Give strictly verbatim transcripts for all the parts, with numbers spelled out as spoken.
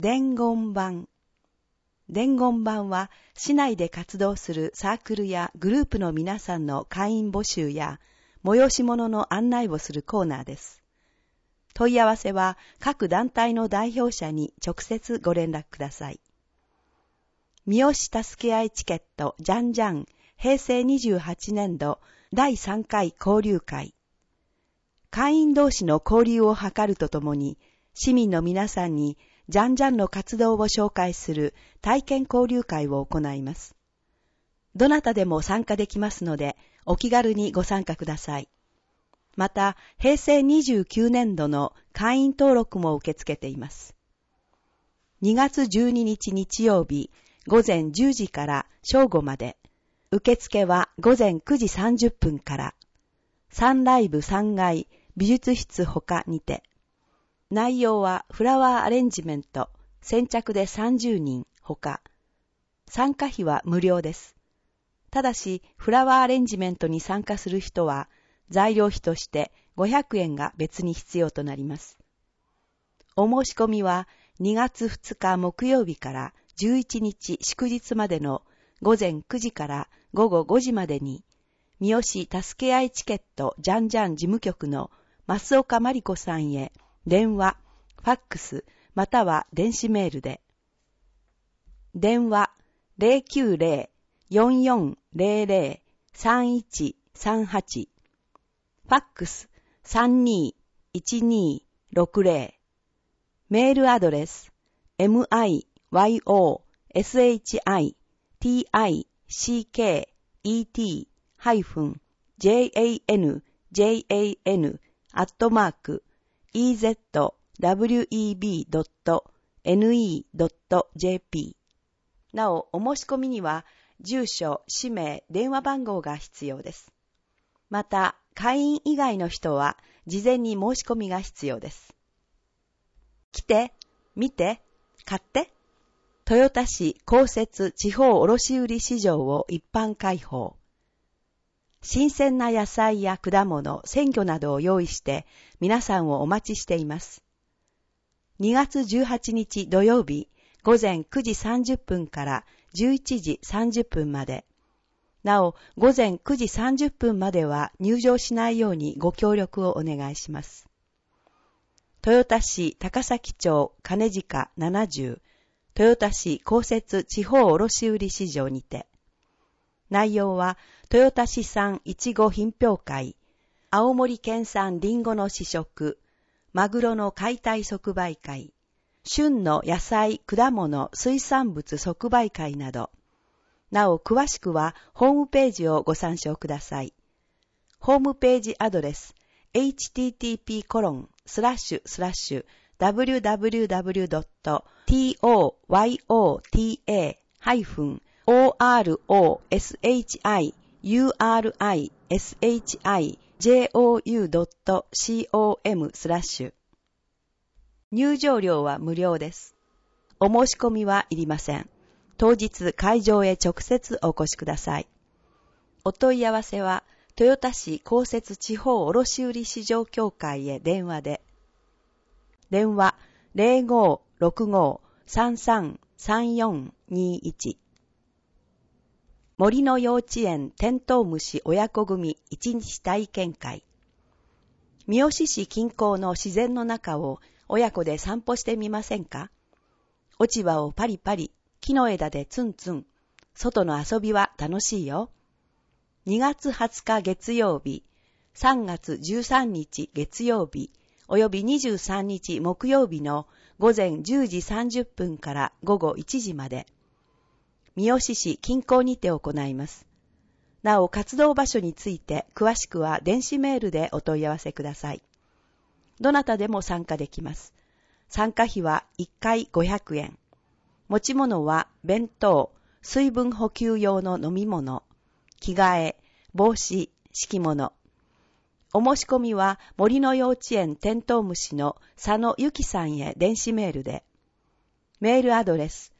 伝言板。伝言板は市内で活動するサークルやグループの皆さんの会員募集や催し物の案内をするコーナーです。問い合わせは各団体の代表者に直接ご連絡ください。三好助け合いチケットじゃんじゃん平成にじゅうはちねんどだいさんかい交流会。会員同士の交流を図るとともに、市民の皆さんにじゃんじゃんの活動を紹介する体験交流会を行います。どなたでも参加できますので、お気軽にご参加ください。また、平成にじゅうきゅうねんどの会員登録も受け付けています。にがつじゅうににち日曜日、ごぜんじゅうじから正午まで、受付はごぜんくじさんじゅっぷんから、さんライブさんがい美術室ほかにて、内容はフラワーアレンジメント、先着でさんじゅうにんほか、参加費は無料です。ただし、フラワーアレンジメントに参加する人は、材料費としてごひゃくえんが別に必要となります。お申し込みはにがつふつか木曜日からじゅういちにち祝日までのごぜんくじからごごごじまでに、三好助け合いチケットじゃんじゃん事務局の増岡真理子さんへ電話、ファックス、または電子メールで。電話 ゼロきゅうゼロ よんよんゼロゼロ さんいちさんはち、ファックス さんにーいちにーろくゼロ、メールアドレス ミヨシティチケット ハイフン ジャンジャン アットマーク イーゼットダブリューイービー ドット エヌイー ドット ジェーピー。なお、お申し込みには住所、氏名、電話番号が必要です。また、会員以外の人は事前に申し込みが必要です。来て、見て、買って。豊田市公設地方卸売市場を一般開放。新鮮な野菜や果物、鮮魚などを用意して皆さんをお待ちしています。にがつじゅうはちにち土曜日ごぜんくじさんじゅっぷんからじゅういちじさんじゅっぷんまで。なお、ごぜんくじさんじゅっぷんまでは入場しないようにご協力をお願いします。豊田市高崎町金近ななじゅう、豊田市公設地方卸売市場にて。内容は、豊田市産いちご品評会、青森県産リンゴの試食、マグロの解体即売会、旬の野菜、果物、水産物即売会など。なお、詳しくはホームページをご参照ください。ホームページアドレス、エイチティーティーピーコロンスラッシュスラッシュダブリューダブリューダブリュードットトヨタハイフンオーアールオーエスエイチアイユーアールアイエスエイチアイジェーオーユードットコムスラッシュ。入場料は無料です。お申し込みはいりません。当日会場へ直接お越しください。お問い合わせは豊田市公設地方卸売市場協会へ電話で。電話 ゼロごーろくごーさんさんさんよんにいち。森の幼稚園テントウムシ親子組一日体験会。三好市近郊の自然の中を親子で散歩してみませんか？落ち葉をパリパリ、木の枝でツンツン。外の遊びは楽しいよ。にがつはつか月曜日、さんがつじゅうさんにち月曜日、およびにじゅうさんにち木曜日のごぜんじゅうじさんじゅっぷんからごごいちじまで、三好市近郊にて行います。なお、活動場所について詳しくは電子メールでお問い合わせください。どなたでも参加できます。参加費はいっかいごひゃくえん。持ち物は弁当、水分補給用の飲み物、着替え、帽子、敷物。お申し込みは森の幼稚園テントウムシの佐野ゆきさんへ電子メールで。メールアドレス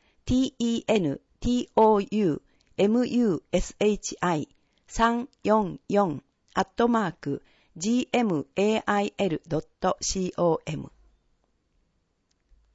tentoumushi さんよんよん アットマーク ジーエムエーアイエル ドット コム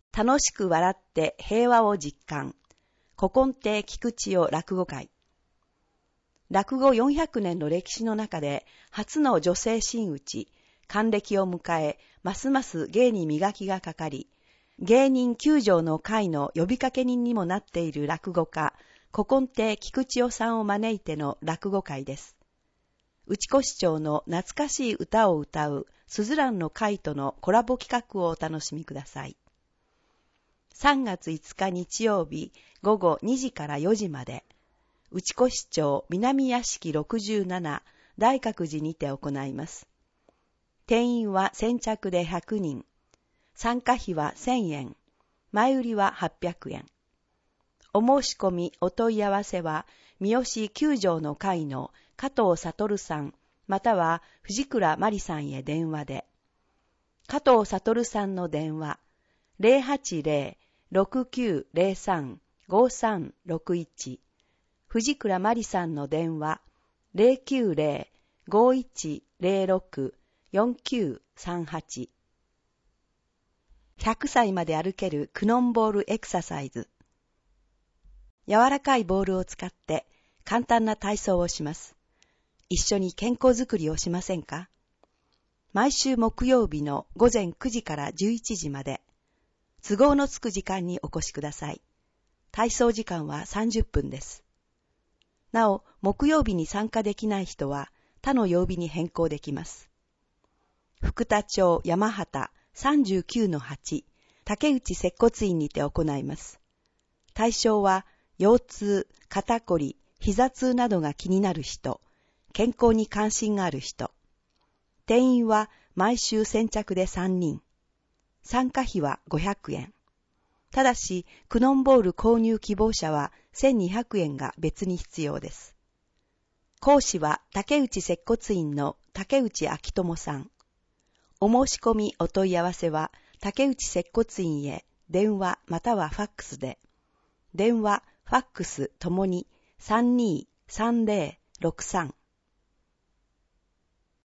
楽しく笑って平和を実感。古今亭菊千代落語会。落語よんひゃくねんの歴史の中で初の女性真打ち、還暦を迎え、ますます芸に磨きがかかり、芸人九条の会の呼びかけ人にもなっている落語家、古今亭菊千代さんを招いての落語会です。内越町の懐かしい歌を歌うすずらんの会とのコラボ企画をお楽しみください。さんがついつか日曜日ごごにじからよじまで、内越町南屋敷ろくじゅうなな大覚寺にて行います。定員は先着でひゃくにん。参加費はせんえん。前売りははっぴゃくえん。お申し込み、お問い合わせは、三好九条の会の加藤悟さん、または藤倉真理さんへ電話で。加藤悟さんの電話、ゼロはちゼロ ろくきゅうゼロさん ごさんろくいち。藤倉真理さんの電話、ゼロきゅうゼロ ごいちゼロろく よんきゅうさんはち。ひゃくさいまで歩けるクノンボールエクササイズ。柔らかいボールを使って簡単な体操をします。一緒に健康づくりをしませんか？毎週木曜日のごぜんくじからじゅういちじまで、都合のつく時間にお越しください。体操時間はさんじゅっぷんです。なお、木曜日に参加できない人は他の曜日に変更できます。福田町山畑 さんじゅうきゅうのはち 竹内接骨院にて行います。対象は腰痛、肩こり、膝痛などが気になる人、健康に関心がある人。定員は毎週先着でさんにん。参加費はごひゃくえん。ただし、クノンボール購入希望者はせんにひゃくえんが別に必要です。講師は竹内接骨院の竹内昭友さん。お申し込みお問い合わせは竹内接骨院へ電話またはファックスで。電話、ファックスともにさんにーさんぜろろくさん。